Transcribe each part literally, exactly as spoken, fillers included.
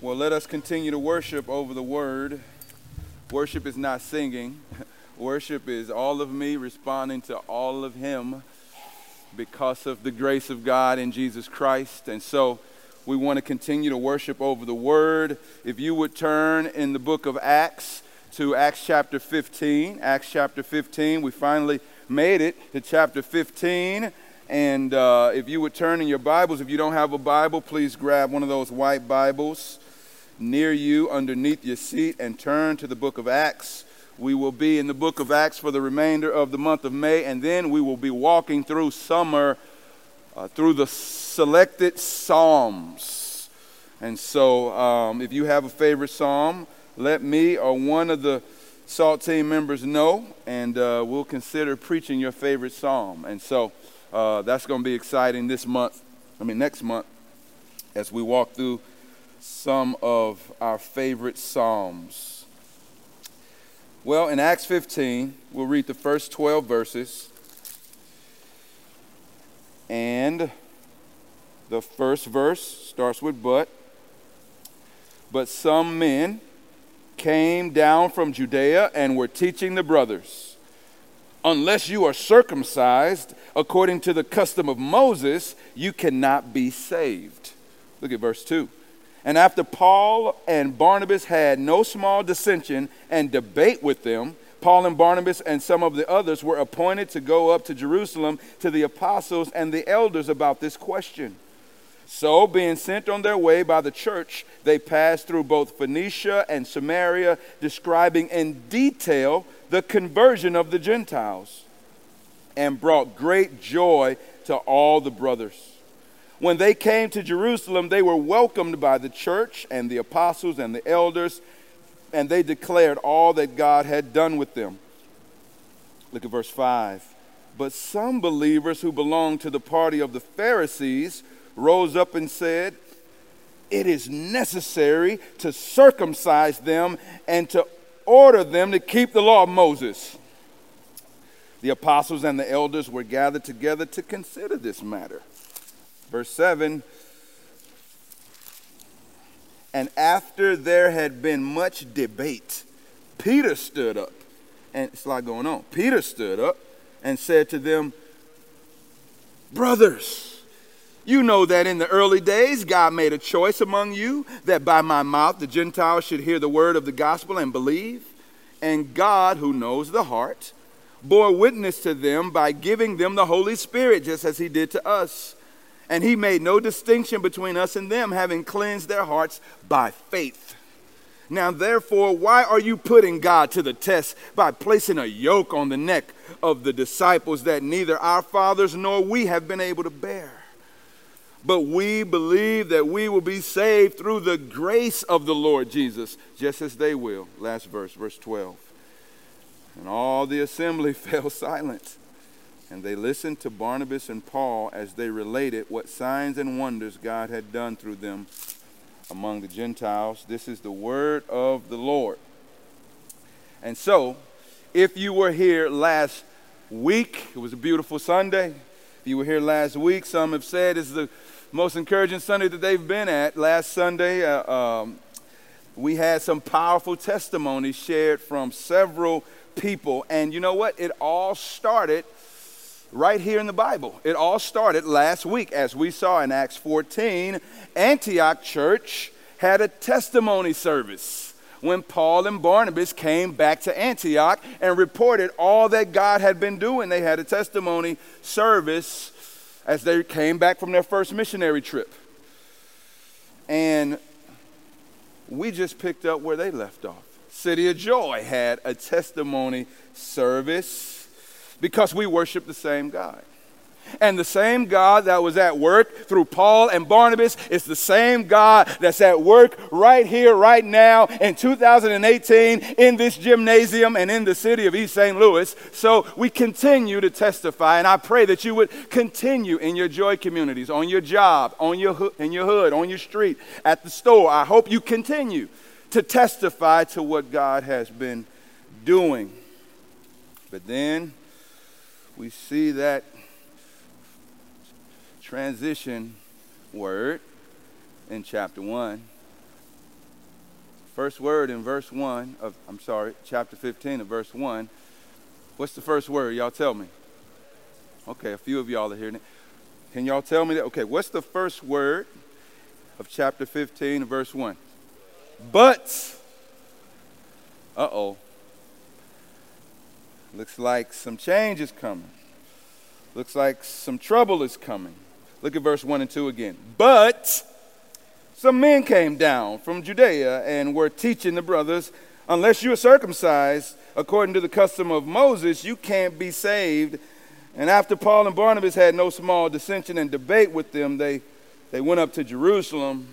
Well, let us continue to worship over the word. Worship is not singing. Worship is all of me responding to all of him because of the grace of God in Jesus Christ. And so we want to continue to worship over the word. If you would turn in the book of Acts to Acts chapter fifteen. Acts chapter fifteen. We finally made it to chapter fifteen. And uh, if you would turn in your Bibles, if you don't have a Bible, please grab one of those white Bibles near you underneath your seat and turn to the book of Acts. We will be in the book of Acts for the remainder of the month of May, and then we will be walking through summer uh, through the selected Psalms. And so um, if you have a favorite Psalm, let me or one of the SALT team members know, and uh, we'll consider preaching your favorite Psalm. And so uh, that's going to be exciting this month, I mean next month, as we walk through some of our favorite Psalms. Well, in Acts fifteen, we'll read the first twelve verses. And the first verse starts with but. But some men came down from Judea and were teaching the brothers, unless you are circumcised according to the custom of Moses, you cannot be saved. Look at verse two. And after Paul and Barnabas had no small dissension and debate with them, Paul and Barnabas and some of the others were appointed to go up to Jerusalem to the apostles and the elders about this question. So, being sent on their way by the church, they passed through both Phoenicia and Samaria, describing in detail the conversion of the Gentiles, and brought great joy to all the brothers. When they came to Jerusalem, they were welcomed by the church and the apostles and the elders, and they declared all that God had done with them. Look at verse five. But some believers who belonged to the party of the Pharisees rose up and said, it is necessary to circumcise them and to order them to keep the law of Moses. The apostles and the elders were gathered together to consider this matter. Verse seven, and after there had been much debate, Peter stood up, and it's a lot going on. Peter stood up and said to them, brothers, you know that in the early days God made a choice among you that by my mouth the Gentiles should hear the word of the gospel and believe. And God, who knows the heart, bore witness to them by giving them the Holy Spirit, just as he did to us. And he made no distinction between us and them, having cleansed their hearts by faith. Now, therefore, why are you putting God to the test by placing a yoke on the neck of the disciples that neither our fathers nor we have been able to bear? But we believe that we will be saved through the grace of the Lord Jesus, just as they will. Last verse, verse twelve. And all the assembly fell silent. And they listened to Barnabas and Paul as they related what signs and wonders God had done through them among the Gentiles. This is the word of the Lord. And so, if you were here last week, it was a beautiful Sunday. If you were here last week, some have said it's the most encouraging Sunday that they've been at. Last Sunday, uh, um, we had some powerful testimonies shared from several people. And you know what? It all started right here in the Bible. It all started last week, as we saw in Acts fourteen. Antioch Church had a testimony service when Paul and Barnabas came back to Antioch and reported all that God had been doing. They had a testimony service as they came back from their first missionary trip. And we just picked up where they left off. City of Joy had a testimony service because we worship the same God. And the same God that was at work through Paul and Barnabas is the same God that's at work right here, right now in two thousand eighteen in this gymnasium and in the city of East Saint Louis. So we continue to testify, and I pray that you would continue in your joy communities, on your job, on your ho- in your hood, on your street, at the store. I hope you continue to testify to what God has been doing. But then we see that transition word in chapter one. First word in verse one of, I'm sorry, chapter fifteen of verse one. What's the first word? Y'all tell me. Okay, a few of y'all are hearing it. Can y'all tell me that? Okay, what's the first word of chapter fifteen of verse one? But. Uh-oh. Looks like some change is coming. Looks like some trouble is coming. Look at verse one and two again. But some men came down from Judea and were teaching the brothers, unless you are circumcised according to the custom of Moses, you can't be saved. And after Paul and Barnabas had no small dissension and debate with them, they, they went up to Jerusalem.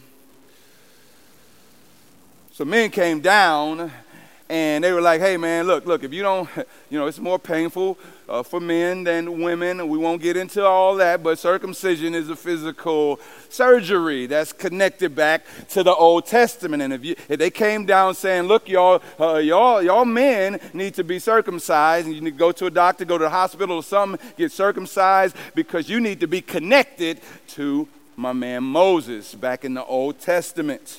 So men came down and they were like, hey, man, look, look, if you don't, you know, it's more painful uh, for men than women. We won't get into all that, but circumcision is a physical surgery that's connected back to the Old Testament. And if, you, if they came down saying, look, y'all, uh, y'all, y'all men need to be circumcised, and you need to go to a doctor, go to the hospital or something, get circumcised, because you need to be connected to my man Moses back in the Old Testament.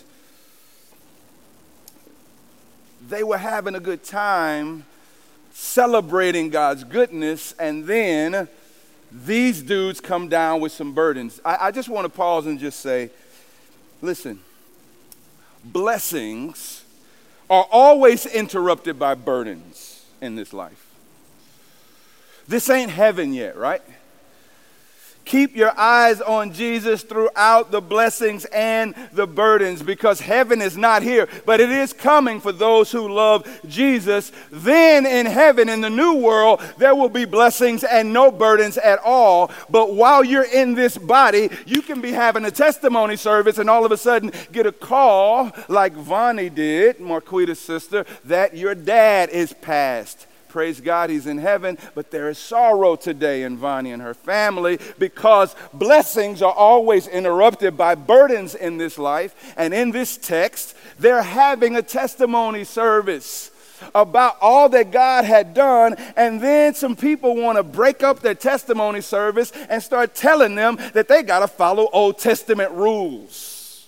They were having a good time celebrating God's goodness, and then these dudes come down with some burdens. I, I just want to pause and just say, listen, blessings are always interrupted by burdens in this life. This ain't heaven yet, right? Keep your eyes on Jesus throughout the blessings and the burdens, because heaven is not here, but it is coming for those who love Jesus. Then in heaven, in the new world, there will be blessings and no burdens at all. But while you're in this body, you can be having a testimony service and all of a sudden get a call like Vonnie did, Marquita's sister, that your dad is passed. Praise God, he's in heaven, but there is sorrow today in Vonnie and her family, because blessings are always interrupted by burdens in this life. And in this text, they're having a testimony service about all that God had done, and then some people want to break up their testimony service and start telling them that they got to follow Old Testament rules.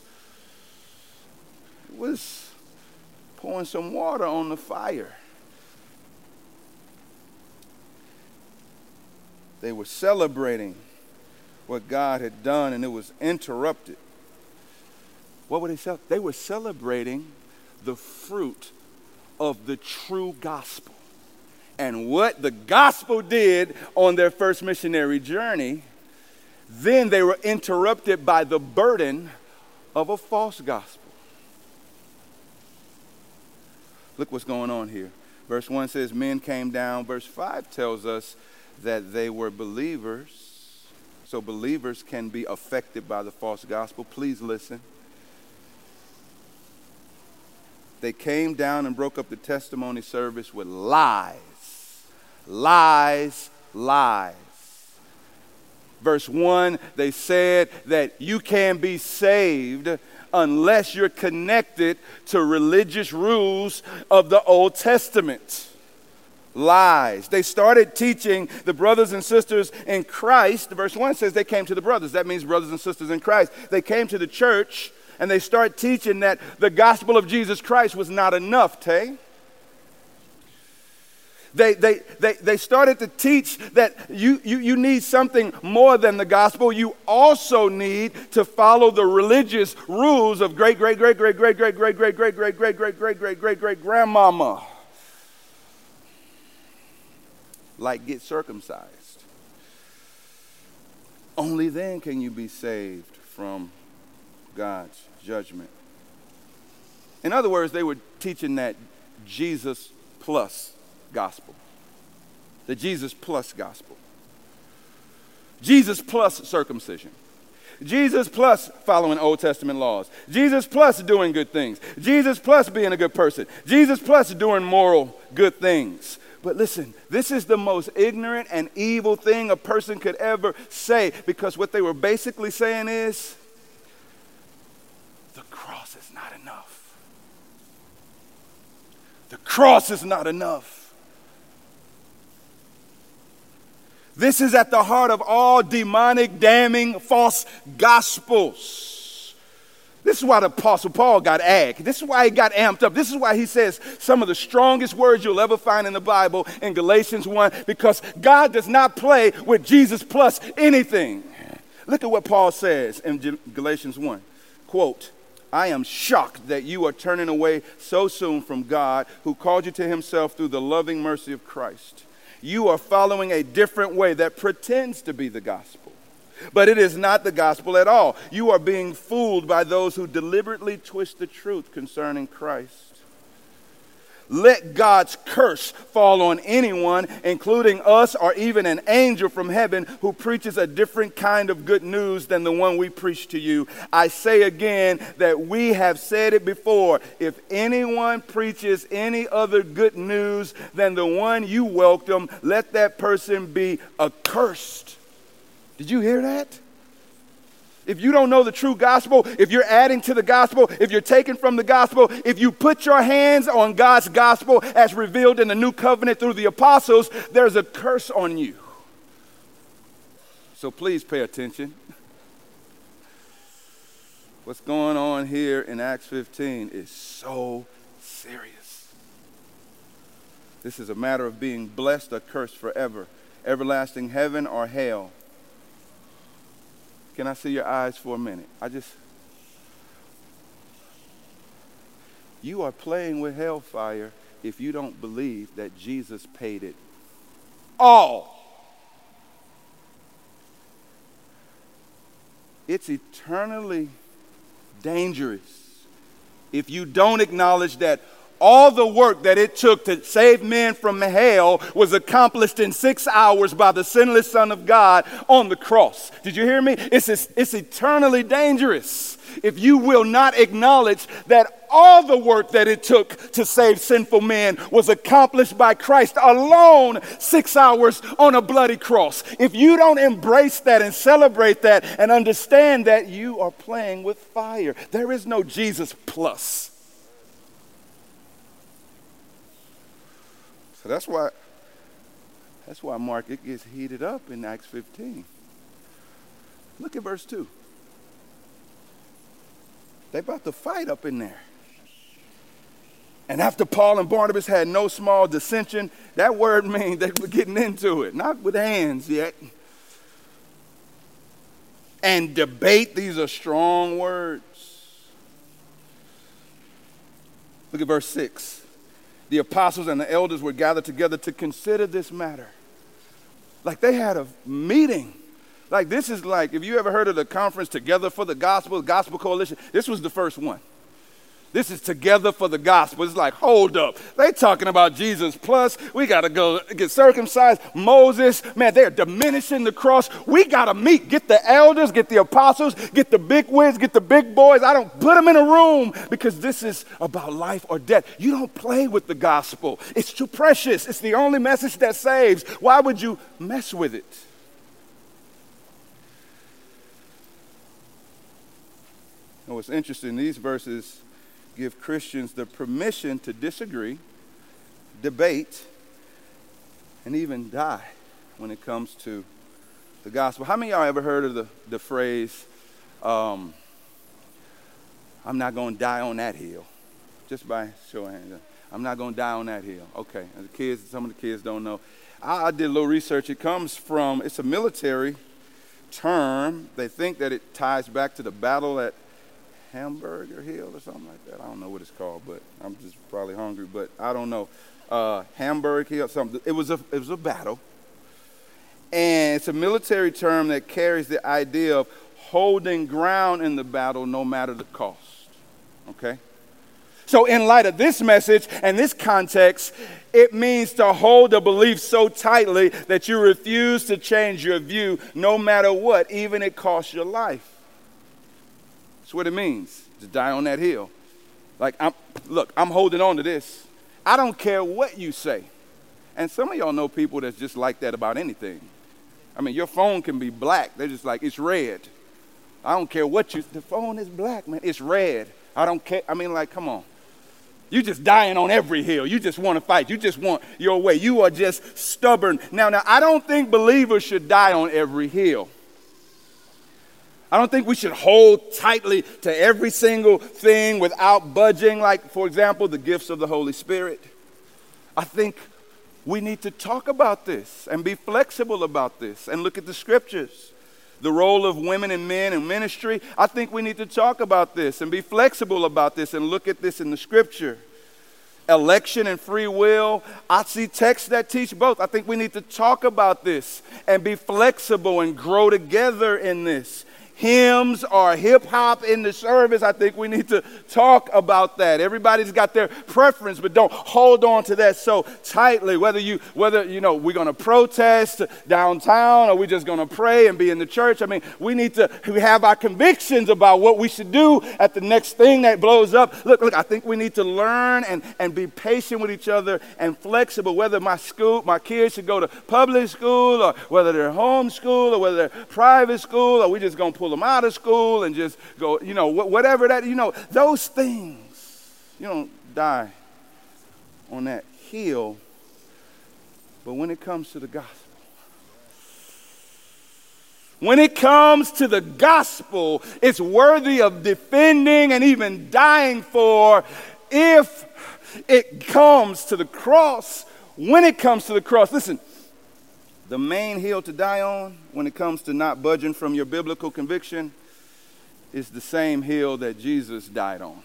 It was pouring some water on the fire. They were celebrating what God had done, and it was interrupted. What were they celebrating? They were celebrating the fruit of the true gospel. And what the gospel did on their first missionary journey, then they were interrupted by the burden of a false gospel. Look what's going on here. Verse one says, men came down. Verse five tells us that they were believers. So believers can be affected by the false gospel. Please listen. They came down and broke up the testimony service with lies. Lies, lies. Verse one, they said that you can't be saved unless you're connected to religious rules of the Old Testament. Lies. They started teaching the brothers and sisters in Christ. Verse one says they came to the brothers. That means brothers and sisters in Christ. They came to the church and they start teaching that the gospel of Jesus Christ was not enough, Tay. They, they, they, they started to teach that you, you, you need something more than the gospel. You also need to follow the religious rules of great, great, great, great, great, great, great, great, great, great, great, great, great, great, great, great grandmama. Like get circumcised. Only then can you be saved from God's judgment. In other words, they were teaching that Jesus plus gospel. The Jesus plus gospel. Jesus plus circumcision. Jesus plus following Old Testament laws. Jesus plus doing good things. Jesus plus being a good person. Jesus plus doing moral good things. But listen, this is the most ignorant and evil thing a person could ever say, because what they were basically saying is, the cross is not enough. The cross is not enough. This is at the heart of all demonic, damning, false gospels. This is why the Apostle Paul got agged. This is why he got amped up. This is why he says some of the strongest words you'll ever find in the Bible in Galatians one, because God does not play with Jesus plus anything. Look at what Paul says in Galatians one. Quote, I am shocked that you are turning away so soon from God, who called you to himself through the loving mercy of Christ. You are following a different way that pretends to be the gospel. But it is not the gospel at all. You are being fooled by those who deliberately twist the truth concerning Christ. Let God's curse fall on anyone, including us or even an angel from heaven who preaches a different kind of good news than the one we preach to you. I say again that we have said it before. If anyone preaches any other good news than the one you welcome, let that person be accursed. Did you hear that? If you don't know the true gospel, if you're adding to the gospel, if you're taking from the gospel, if you put your hands on God's gospel as revealed in the new covenant through the apostles, there's a curse on you. So please pay attention. What's going on here in Acts fifteen is so serious. This is a matter of being blessed or cursed forever, everlasting heaven or hell. Can I see your eyes for a minute? I just, you are playing with hellfire if you don't believe that Jesus paid it all. It's eternally dangerous if you don't acknowledge that all the work that it took to save men from hell was accomplished in six hours by the sinless Son of God on the cross. Did you hear me? It's, it's eternally dangerous if you will not acknowledge that all the work that it took to save sinful men was accomplished by Christ alone, six hours on a bloody cross. If you don't embrace that and celebrate that and understand that, you are playing with fire. There is no Jesus plus. So that's why, that's why, Mark, it gets heated up in Acts fifteen. Look at verse two. They about to fight up in there. And after Paul and Barnabas had no small dissension, that word means they were getting into it, not with hands yet. And debate, these are strong words. Look at verse six. The apostles and the elders were gathered together to consider this matter. Like they had a meeting. Like this is like, if you ever heard of the conference Together for the Gospel, Gospel Coalition, this was the first one. This is Together for the Gospel. It's like, hold up. They talking about Jesus plus. We got to go get circumcised. Moses, man, they're diminishing the cross. We got to meet. Get the elders, get the apostles, get the big wigs, get the big boys. I don't put them in a room because this is about life or death. You don't play with the gospel. It's too precious. It's the only message that saves. Why would you mess with it? Oh, it's interesting. These verses give Christians the permission to disagree, debate, and even die when it comes to the gospel. How many of y'all ever heard of the, the phrase, um, I'm not going to die on that hill? Just by show of hands. I'm not going to die on that hill. Okay, and the kids, some of the kids don't know. I, I did a little research. It comes from, it's a military term. They think that it ties back to the battle at Hamburger Hill or something like that. I don't know what it's called, but I'm just probably hungry, but I don't know. Uh, Hamburg Hill, something. It was a it was a battle. And it's a military term that carries the idea of holding ground in the battle no matter the cost. Okay? So in light of this message and this context, it means to hold a belief so tightly that you refuse to change your view no matter what, even if it costs your life. That's what it means, to die on that hill. Like, I'm, look, I'm holding on to this. I don't care what you say. And some of y'all know people that's just like that about anything. I mean, your phone can be black. They're just like, it's red. I don't care what you, the phone is black, man. It's red. I don't care. I mean, like, come on. You just dying on every hill. You just want to fight. You just want your way. You are just stubborn. Now, now, I don't think believers should die on every hill. I don't think we should hold tightly to every single thing without budging, like, for example, the gifts of the Holy Spirit. I think we need to talk about this and be flexible about this and look at the scriptures. The role of women and men in ministry, I think we need to talk about this and be flexible about this and look at this in the scripture. Election and free will, I see texts that teach both. I think we need to talk about this and be flexible and grow together in this. Hymns or hip hop in the service, I think we need to talk about that. Everybody's got their preference, but don't hold on to that so tightly. Whether you, whether you know, we're going to protest downtown or we're just going to pray and be in the church. I mean, we need to we have our convictions about what we should do at the next thing that blows up. Look, look, I think we need to learn and, and be patient with each other and flexible. Whether my school, my kids should go to public school or whether they're home school or whether they're private school, or we just going to pull them out of school and just go, you know, whatever that, you know, those things, you don't die on that hill. But when it comes to the gospel, when it comes to the gospel, it's worthy of defending and even dying for if it comes to the cross. When it comes to the cross, listen, the main hill to die on when it comes to not budging from your biblical conviction is the same hill that Jesus died on.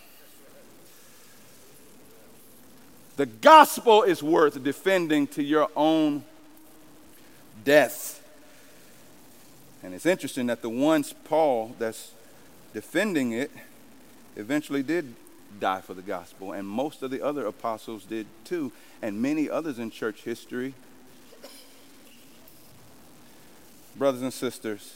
The gospel is worth defending to your own death. And it's interesting that the ones, Paul, that's defending it eventually did die for the gospel, and most of the other apostles did too, and many others in church history. Brothers and sisters,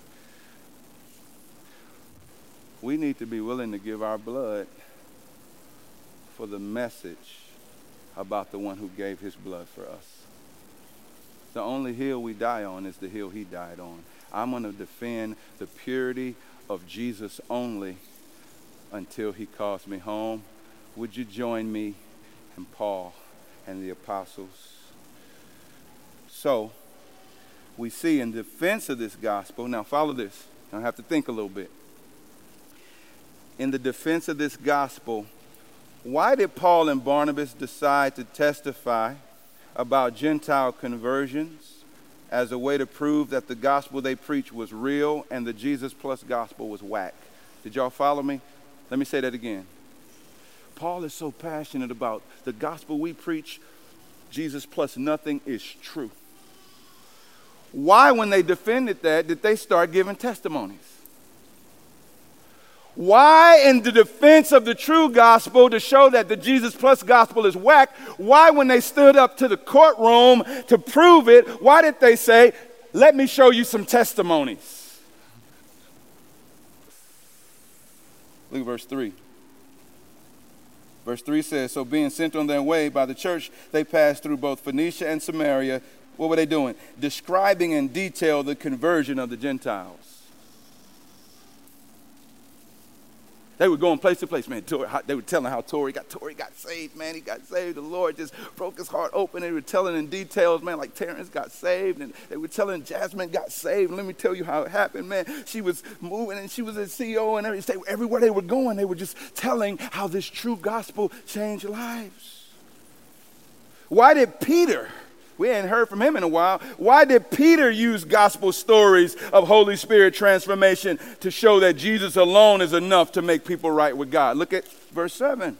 we need to be willing to give our blood for the message about the one who gave his blood for us. The only hill we die on is the hill he died on. I'm going to defend the purity of Jesus only until he calls me home. Would you join me and Paul and the apostles? So, we see in defense of this gospel, now follow this, I have to think a little bit. In the defense of this gospel, why did Paul and Barnabas decide to testify about Gentile conversions as a way to prove that the gospel they preached was real and the Jesus plus gospel was whack? Did y'all follow me? Let me say that again. Paul is so passionate about the gospel we preach, Jesus plus nothing is true. Why, when they defended that, did they start giving testimonies? Why, in the defense of the true gospel, to show that the Jesus plus gospel is whack, why, when they stood up to the courtroom to prove it, why did they say, let me show you some testimonies? Look at verse three. Verse three says, so being sent on their way by the church, they passed through both Phoenicia and Samaria. What were they doing? Describing in detail the conversion of the Gentiles. They were going place to place, man. They were telling how Tory got Tory got saved, man. He got saved. The Lord just broke his heart open. They were telling in details, man, like Terrence got saved. And they were telling Jasmine got saved. And let me tell you how it happened, man. She was moving and she was a C E O and everything. Everywhere they were going, they were just telling how this true gospel changed lives. Why did Peter... We hadn't heard from him in a while. Why did Peter use gospel stories of Holy Spirit transformation to show that Jesus alone is enough to make people right with God? Look at verse seven.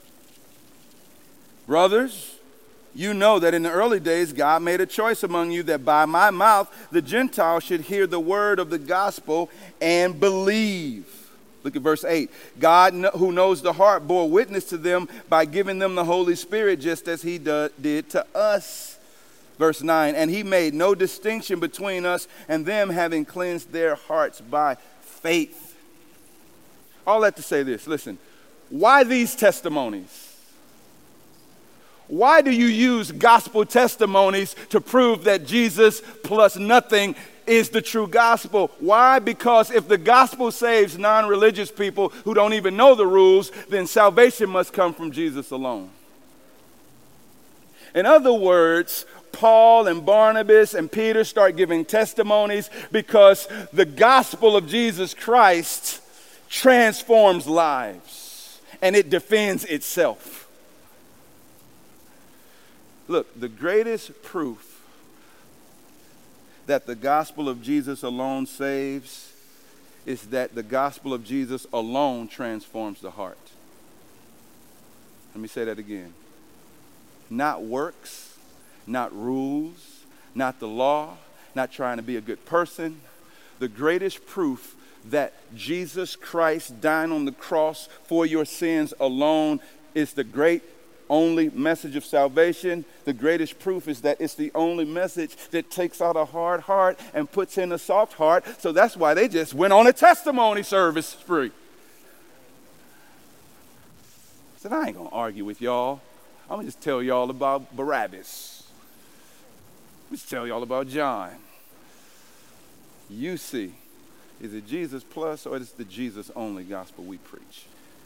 Brothers, you know that in the early days God made a choice among you that by my mouth the Gentiles should hear the word of the gospel and believe. Look at verse eight. God, who knows the heart, bore witness to them by giving them the Holy Spirit just as he do, did to us. Verse nine, and he made no distinction between us and them, having cleansed their hearts by faith. All that to say this, listen, why these testimonies? Why do you use gospel testimonies to prove that Jesus plus nothing is the true gospel? Why? Because if the gospel saves non-religious people who don't even know the rules, then salvation must come from Jesus alone. In other words, Paul and Barnabas and Peter start giving testimonies, because the gospel of Jesus Christ transforms lives and it defends itself. Look, the greatest proof that the gospel of Jesus alone saves is that the gospel of Jesus alone transforms the heart. Let me say that again. Not works, not rules, not the law, not trying to be a good person. The greatest proof that Jesus Christ dying on the cross for your sins alone is the great only message of salvation. The greatest proof is that it's the only message that takes out a hard heart and puts in a soft heart. So that's why they just went on a testimony service spree. I said, I ain't going to argue with y'all. I'm going to just tell y'all about Barabbas. Let's tell y'all about John. You see, is it Jesus plus or is it the Jesus only gospel we preach?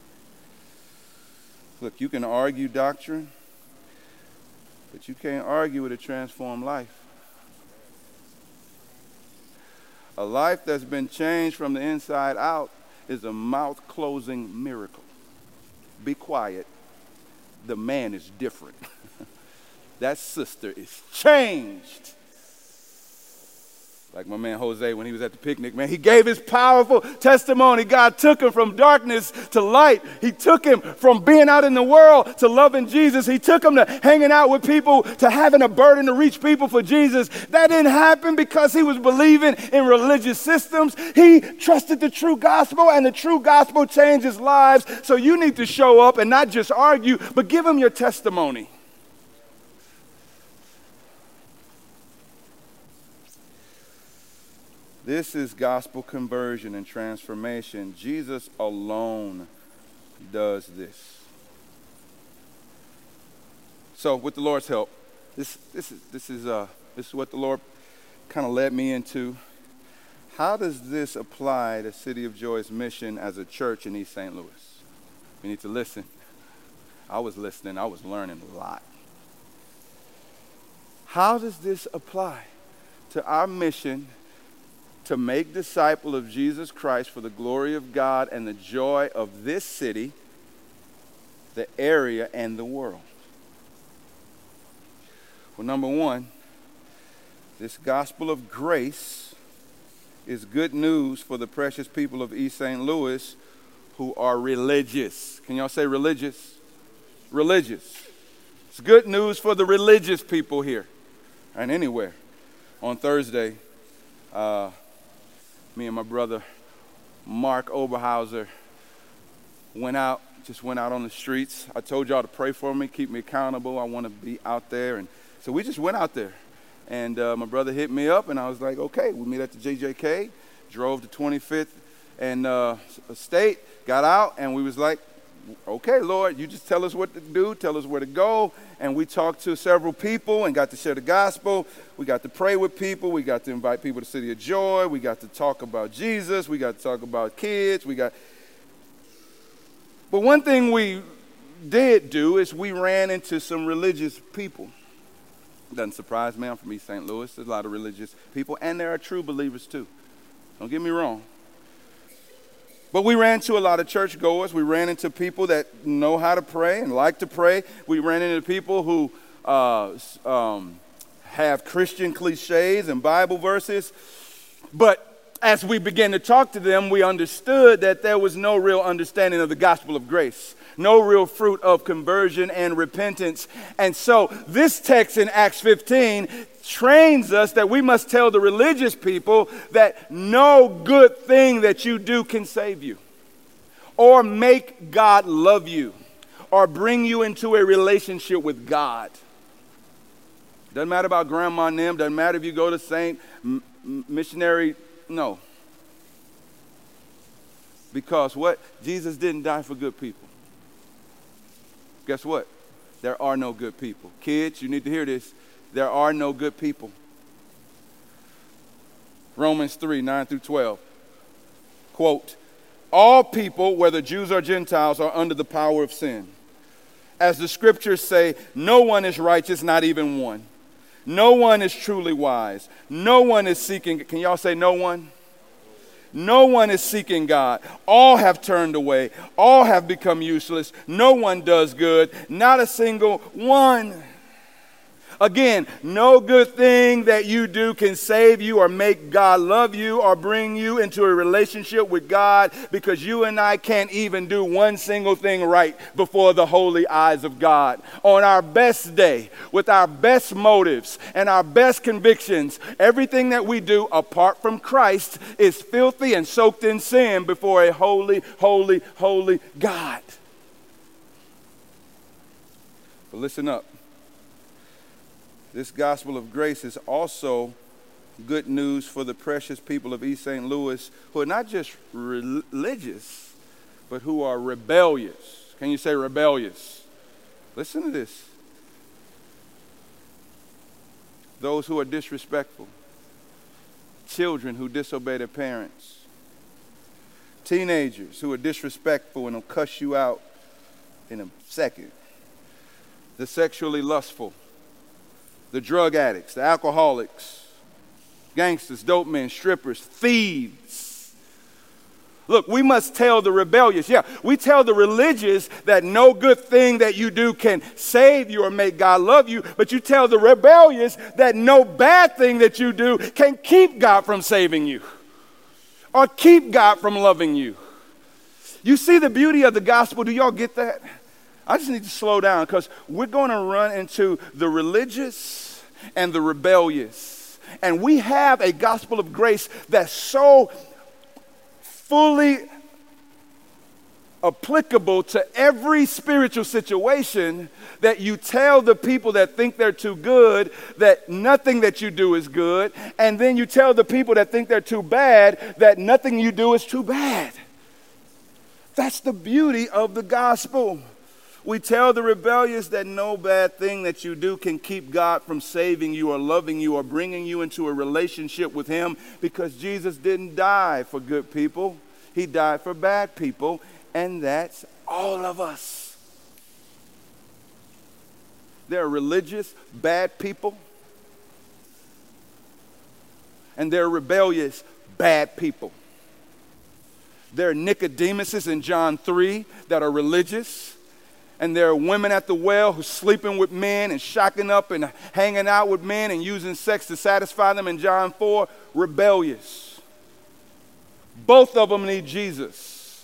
Look, you can argue doctrine, but you can't argue with a transformed life. A life that's been changed from the inside out is a mouth-closing miracle. Be quiet. The man is different. That sister is changed. Like my man Jose, when he was at the picnic, man, he gave his powerful testimony. God took him from darkness to light. He took him from being out in the world to loving Jesus. He took him to hanging out with people, to having a burden to reach people for Jesus. That didn't happen because he was believing in religious systems. He trusted the true gospel, and the true gospel changes lives. So you need to show up and not just argue, but give him your testimony. This is gospel conversion and transformation. Jesus alone does this. So with the Lord's help, this, this, is, this, is, uh, this is what the Lord kind of led me into. How does this apply to City of Joy's mission as a church in East Saint Louis? We need to listen. I was listening. I was learning a lot. How does this apply to our mission to make disciples of Jesus Christ for the glory of God and the joy of this city, the area, and the world? Well, number one, this gospel of grace is good news for the precious people of East Saint Louis who are religious. Can y'all say religious? Religious. It's good news for the religious people here and anywhere. On Thursday, uh, me and my brother Mark Oberhauser went out, just went out on the streets. I told y'all to pray for me, keep me accountable. I want to be out there. And so we just went out there. And uh, my brother hit me up, and I was like, okay, we meet at the J J K, drove to twenty-fifth and uh, State, got out, and we was like, okay, Lord, you just tell us what to do, tell us where to go. And we talked to several people and got to share the gospel. We got to pray with people. We got to invite people to City of Joy. We got to talk about Jesus. We got to talk about kids. We got. But one thing we did do is we ran into some religious people. Doesn't surprise me. I'm from East Saint Louis. There's a lot of religious people, and there are true believers too. Don't get me wrong. But we ran into a lot of churchgoers. We ran into people that know how to pray and like to pray. We ran into people who uh, um, have Christian cliches and Bible verses. But as we began to talk to them, we understood that there was no real understanding of the gospel of grace, no real fruit of conversion and repentance. And so this text in Acts fifteen trains us that we must tell the religious people that no good thing that you do can save you or make God love you or bring you into a relationship with God. Doesn't matter about grandma and them. Doesn't matter if you go to Saint M- Missionary. No. Because what? Jesus didn't die for good people. Guess what? There are no good people. Kids, you need to hear this. There are no good people. Romans three, nine through twelve. Quote, all people, whether Jews or Gentiles, are under the power of sin. As the scriptures say, no one is righteous, not even one. No one is truly wise. No one is seeking. Can y'all say no one? No one is seeking God. All have turned away. All have become useless. No one does good. Not a single one. Again, no good thing that you do can save you or make God love you or bring you into a relationship with God, because you and I can't even do one single thing right before the holy eyes of God. On our best day, with our best motives and our best convictions, everything that we do apart from Christ is filthy and soaked in sin before a holy, holy, holy God. But listen up. This gospel of grace is also good news for the precious people of East Saint Louis who are not just religious, but who are rebellious. Can you say rebellious? Listen to this. Those who are disrespectful, children who disobey their parents, teenagers who are disrespectful and will cuss you out in a second, the sexually lustful, the drug addicts, the alcoholics, gangsters, dope men, strippers, thieves. Look, we must tell the rebellious, yeah, we tell the religious that no good thing that you do can save you or make God love you, but you tell the rebellious that no bad thing that you do can keep God from saving you or keep God from loving you. You see the beauty of the gospel? Do y'all get that? I just need to slow down, because we're going to run into the religious and the rebellious. And we have a gospel of grace that's so fully applicable to every spiritual situation that you tell the people that think they're too good that nothing that you do is good. And then you tell the people that think they're too bad that nothing you do is too bad. That's the beauty of the gospel. We tell the rebellious that no bad thing that you do can keep God from saving you or loving you or bringing you into a relationship with Him, because Jesus didn't die for good people. He died for bad people, and that's all of us. There are religious, bad people, and there are rebellious, bad people. There are Nicodemuses in John three that are religious. And there are women at the well who are sleeping with men and shacking up and hanging out with men and using sex to satisfy them in John four, rebellious. Both of them need Jesus.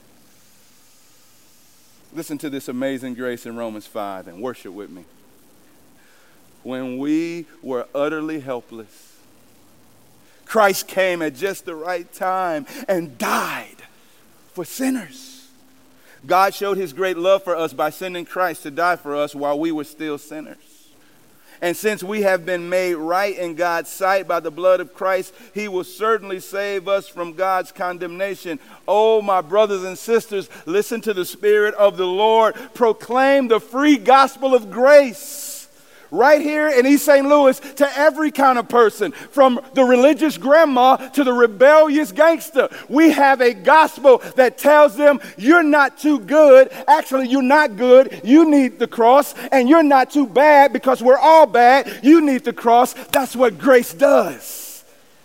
Listen to this amazing grace in Romans five and worship with me. When we were utterly helpless, Christ came at just the right time and died for sinners. God showed His great love for us by sending Christ to die for us while we were still sinners. And since we have been made right in God's sight by the blood of Christ, He will certainly save us from God's condemnation. Oh, my brothers and sisters, listen to the Spirit of the Lord. Proclaim the free gospel of grace. Right here in East Saint Louis, to every kind of person, from the religious grandma to the rebellious gangster. We have a gospel that tells them you're not too good. Actually, you're not good. You need the cross. And you're not too bad, because we're all bad. You need the cross. That's what grace does.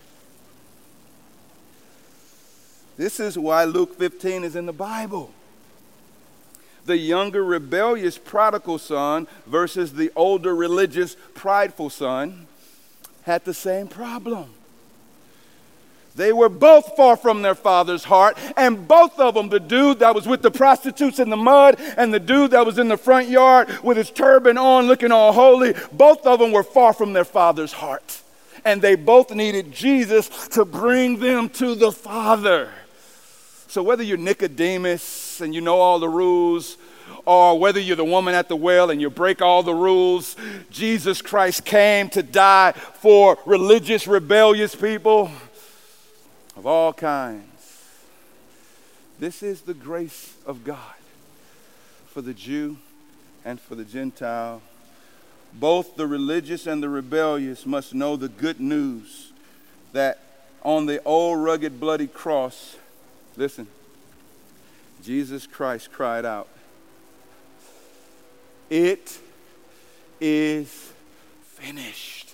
This is why Luke fifteen is in the Bible. The younger rebellious prodigal son versus the older religious prideful son had the same problem. They were both far from their father's heart, and both of them, the dude that was with the prostitutes in the mud and the dude that was in the front yard with his turban on looking all holy, both of them were far from their father's heart. And they both needed Jesus to bring them to the Father. So whether you're Nicodemus and you know all the rules, or whether you're the woman at the well and you break all the rules, Jesus Christ came to die for religious, rebellious people of all kinds. This is the grace of God for the Jew and for the Gentile. Both the religious and the rebellious must know the good news that on the old rugged bloody cross, listen, Jesus Christ cried out, "It is finished.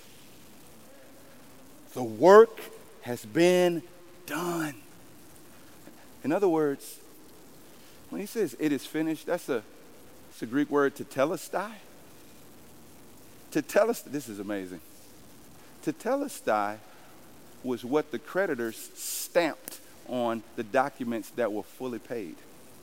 The work has been done. In other words, when he says it is finished, that's a, it's a Greek word tetelestai. Tetelestai, this is amazing. Tetelestai was what the creditors stamped on the documents that were fully paid.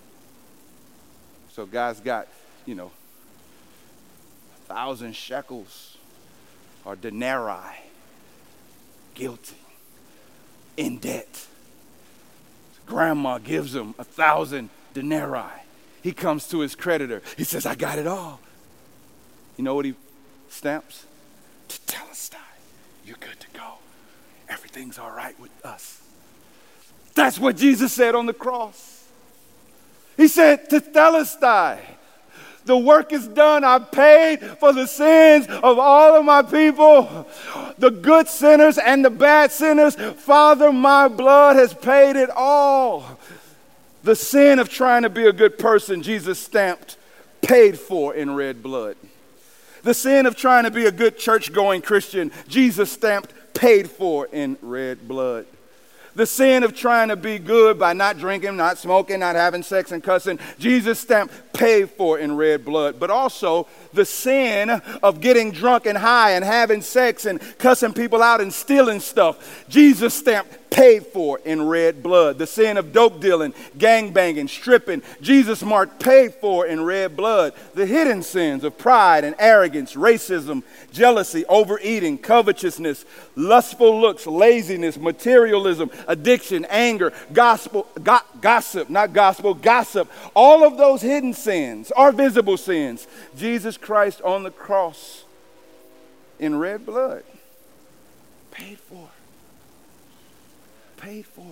So guys got, you know, a thousand shekels or denarii, guilty, in debt. Grandma gives him a thousand denarii. He comes to his creditor. He says, I got it all. You know what he stamps? Tetelestai. You're good to go. Everything's all right with us. That's what Jesus said on the cross. He said, Tetelestai. The work is done. I paid for the sins of all of my people, the good sinners and the bad sinners. Father, my blood has paid it all. The sin of trying to be a good person, Jesus stamped, paid for in red blood. The sin of trying to be a good church-going Christian, Jesus stamped, paid for in red blood. The sin of trying to be good by not drinking, not smoking, not having sex and cussing, Jesus stamped, paid for in red blood. But also the sin of getting drunk and high and having sex and cussing people out and stealing stuff, Jesus stamped, paid for in red blood. The sin of dope dealing, gangbanging, stripping, Jesus marked paid for in red blood. The hidden sins of pride and arrogance, racism, jealousy, overeating, covetousness, lustful looks, laziness, materialism, addiction, anger, gospel, go- gossip, not gospel, gossip. All of those hidden sins are visible sins. Jesus Christ on the cross in red blood paid for. Paid for.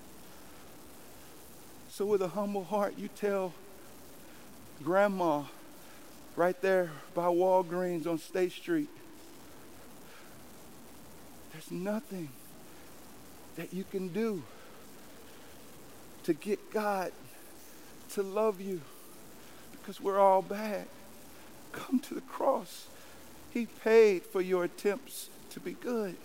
So with a humble heart, you tell Grandma right there by Walgreens on State Street, there's nothing that you can do to get God to love you because we're all bad. Come to the cross. He paid for your attempts to be good.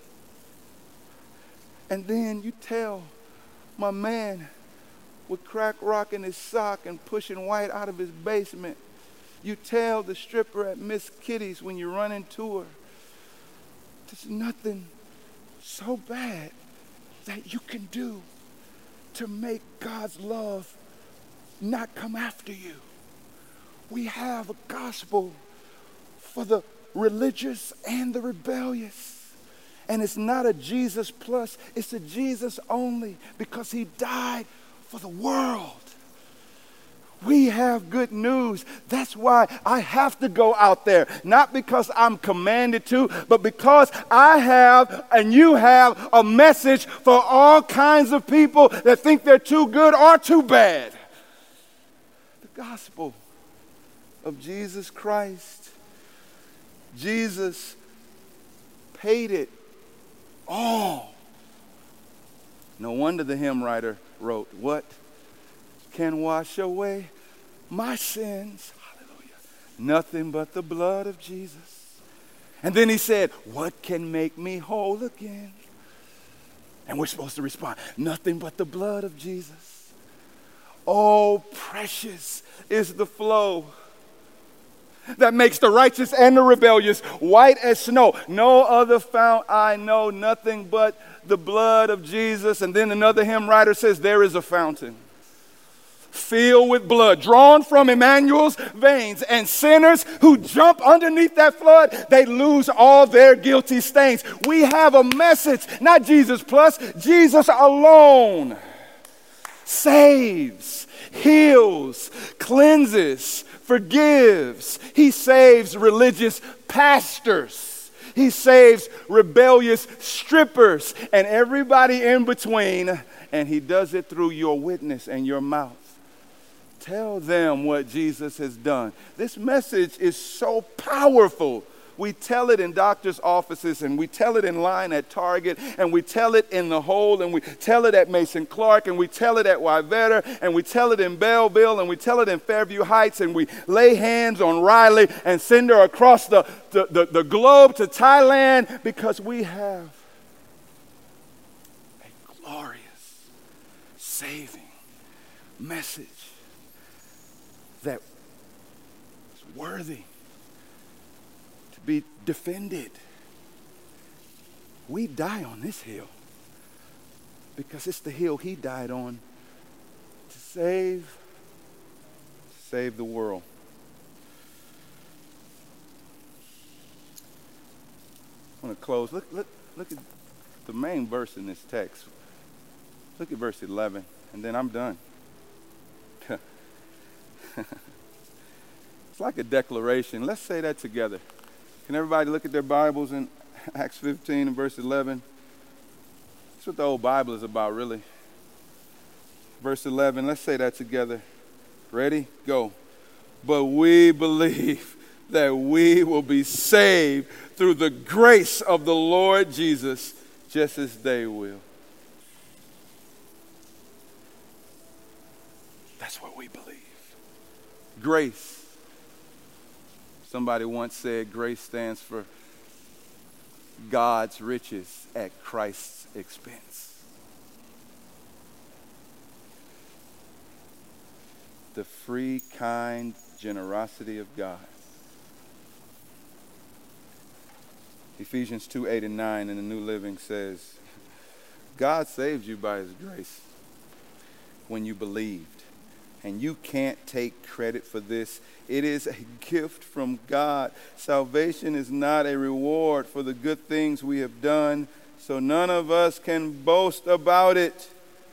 And then you tell my man with crack rock in his sock and pushing white out of his basement. You tell the stripper at Miss Kitty's when you run into her, there's nothing so bad that you can do to make God's love not come after you. We have a gospel for the religious and the rebellious. And it's not a Jesus plus, it's a Jesus only because he died for the world. We have good news. That's why I have to go out there. Not because I'm commanded to, but because I have and you have a message for all kinds of people that think they're too good or too bad. The gospel of Jesus Christ. Jesus paid it all. No wonder the hymn writer wrote, what can wash away my sins? Hallelujah. Nothing but the blood of Jesus. And then he said, what can make me whole again? And we're supposed to respond, nothing but the blood of Jesus. Oh, precious is the flow that makes the righteous and the rebellious white as snow. No other fount I know, nothing but the blood of Jesus. And then another hymn writer says, there is a fountain filled with blood, drawn from Emmanuel's veins. And sinners who jump underneath that flood, they lose all their guilty stains. We have a message, not Jesus plus, Jesus alone saves, heals, cleanses, forgives. He saves religious pastors. He saves rebellious strippers and everybody in between. And he does it through your witness and your mouth. Tell them what Jesus has done. This message is so powerful We tell it in doctor's offices, and we tell it in line at Target, and we tell it in the hole, and we tell it at Mason Clark, and we tell it at Wyvetter, and we tell it in Belleville, and we tell it in Fairview Heights, and we lay hands on Riley and send her across the, the, the, the globe to Thailand because we have a glorious, saving message that is worthy to be defended. We die on this hill because it's the hill he died on to save, to save the world. I want to close. Look, look, look at the main verse in this text. Look at verse eleven, and then I'm done. It's like a declaration. Let's say that together. Can everybody look at their Bibles in Acts fifteen and verse eleven? That's what the whole Bible is about, really. Verse eleven, let's say that together. Ready? Go. But we believe that we will be saved through the grace of the Lord Jesus, just as they will. That's what we believe. Grace. Somebody once said grace stands for God's riches at Christ's expense. The free, kind generosity of God. Ephesians two, eight and nine in the New Living says, God saved you by his grace when you believed. And you can't take credit for this. It is a gift from God. Salvation is not a reward for the good things we have done, so none of us can boast about it.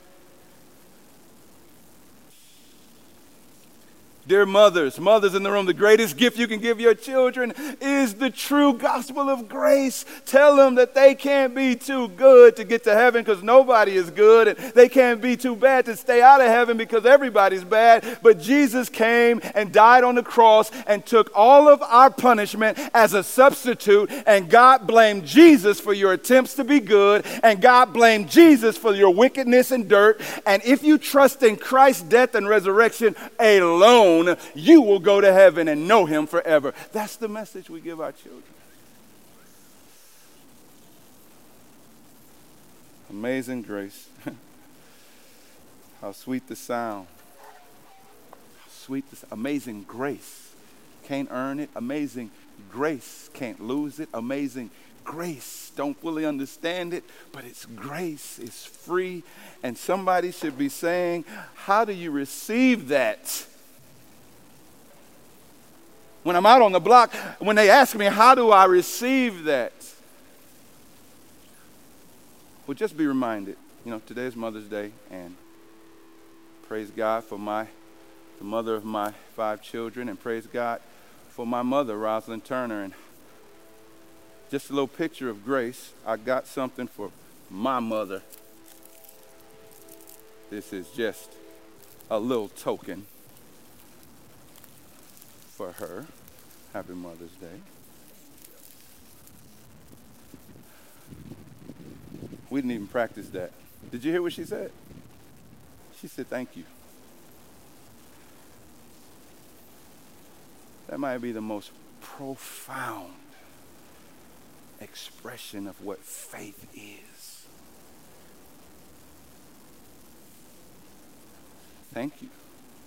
Dear mothers, mothers in the room, the greatest gift you can give your children is the true gospel of grace. Tell them that they can't be too good to get to heaven because nobody is good, and they can't be too bad to stay out of heaven because everybody's bad. But Jesus came and died on the cross and took all of our punishment as a substitute, and God blamed Jesus for your attempts to be good, and God blamed Jesus for your wickedness and dirt. And if you trust in Christ's death and resurrection alone, you will go to heaven and know him forever. That's the message we give our children. Amazing grace. How sweet the sound. How sweet this amazing grace. Can't earn it. Amazing grace. Can't lose it. Amazing grace. Don't fully understand it, but it's grace. It's free. And somebody should be saying, how do you receive that? When I'm out on the block, when they ask me, how do I receive that? Well, just be reminded, you know, today is Mother's Day, and praise God for my, the mother of my five children, and praise God for my mother, Rosalind Turner. And just a little picture of grace. I got something for my mother. This is just a little token for her. Happy Mother's Day. We didn't even practice that. Did you hear what she said? She said, thank you. That might be the most profound expression of what faith is. Thank you.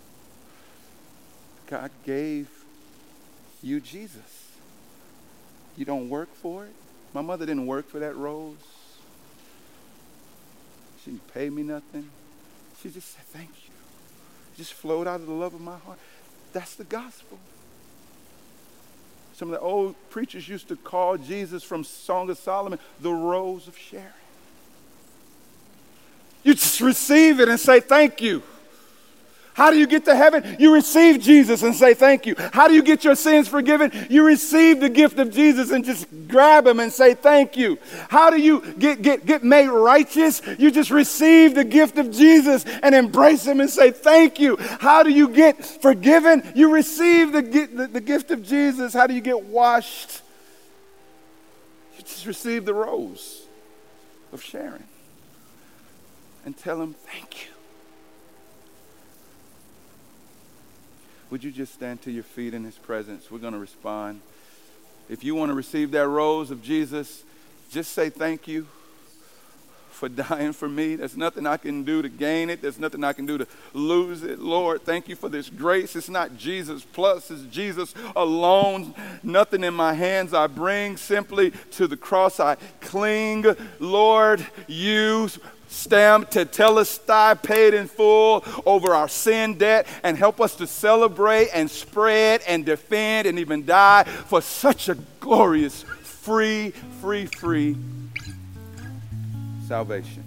God gave you Jesus. You don't work for it. My mother didn't work for that rose. She didn't pay me nothing. She just said thank you. It just flowed out of the love of my heart. That's the gospel. Some of the old preachers used to call Jesus from Song of Solomon the Rose of Sharon. You just receive it and say thank you. How do you get to heaven? You receive Jesus and say thank you. How do you get your sins forgiven? You receive the gift of Jesus and just grab him and say thank you. How do you get, get, get made righteous? You just receive the gift of Jesus and embrace him and say thank you. How do you get forgiven? You receive the, the, the gift of Jesus. How do you get washed? Just receive the rose of Sharon and tell him thank you. Would you just stand to your feet in his presence? We're going to respond. If you want to receive that rose of Jesus, just say thank you for dying for me. There's nothing I can do to gain it. There's nothing I can do to lose it. Lord, thank you for this grace. It's not Jesus plus, it's Jesus alone. Nothing in my hands I bring, simply to the cross I cling. Lord, you stamped tetelestai, paid in full over our sin debt, and help us to celebrate and spread and defend and even die for such a glorious, free, free, free salvation.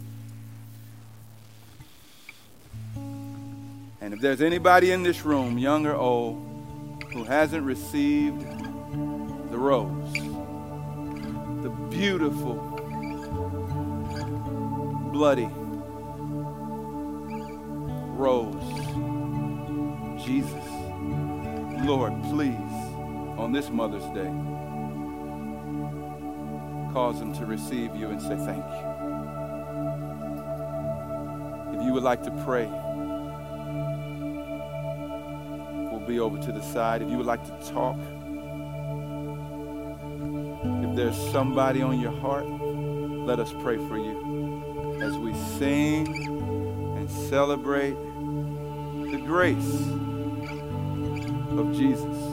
And if there's anybody in this room, young or old, who hasn't received the rose, the beautiful, bloody rose, Jesus, Lord, please, on this Mother's Day, cause them to receive you and say thank you. If you would like to pray, we'll be over to the side. If you would like to talk, if there's somebody on your heart, let us pray for you as we sing and celebrate the grace of Jesus.